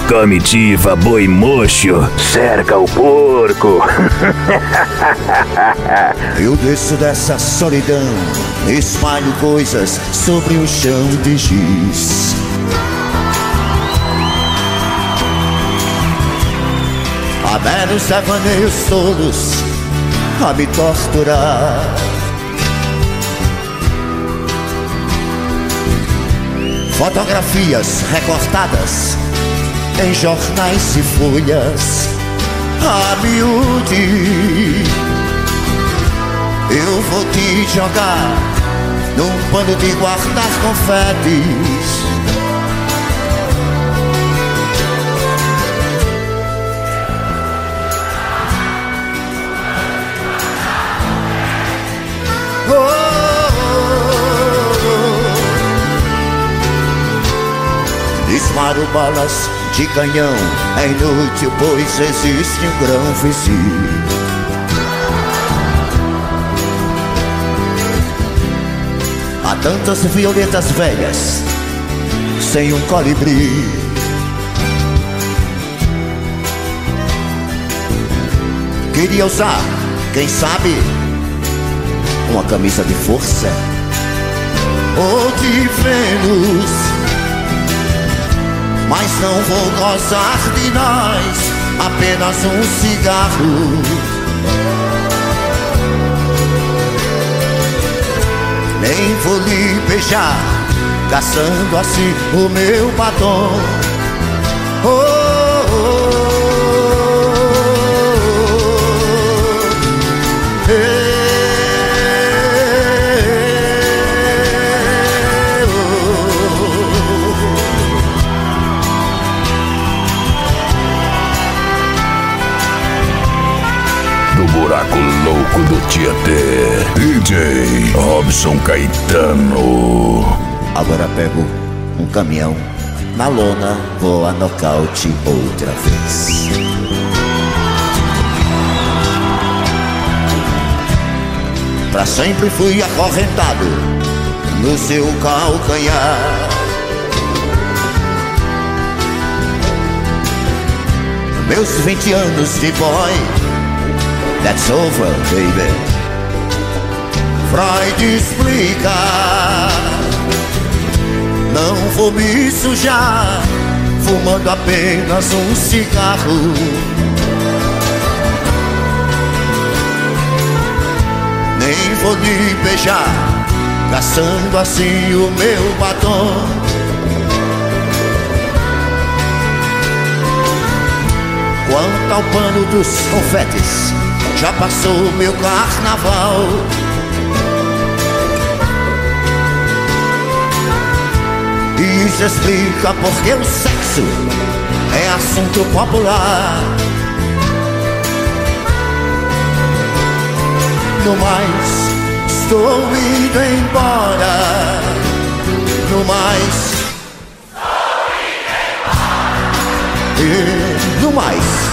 Comitiva boi mocho, cerca o porco. Eu desço dessa solidão, espalho coisas sobre o chão de giz. Há meros devaneios todos a me torturar. Fotografias recortadas em jornais e folhas a miúde. Eu vou te jogar num pano de guardar confetes. Disparo balas de canhão, é inútil, pois existe um grão vizinho. Há tantas violetas velhas, sem um colibri. Queria usar, quem sabe, uma camisa de força ou de Vênus, mas não vou gozar de nós, apenas um cigarro. Nem vou lhe beijar, gastando assim o meu batom. Oh, oh, oh, oh. Buraco louco do Tietê, DJ Robson Caetano. Agora pego um caminhão, na lona vou a nocaute outra vez. Pra sempre fui acorrentado no seu calcanhar. Meus 20 anos de boy, that's over, baby. Freud explica, não vou me sujar fumando apenas um cigarro. Nem vou lhe beijar, gastando assim o meu batom. Quanto ao pano dos confetes, já passou meu carnaval. E isso explica porque o sexo é assunto popular. No mais, estou indo embora. No mais, estou indo embora. E no mais,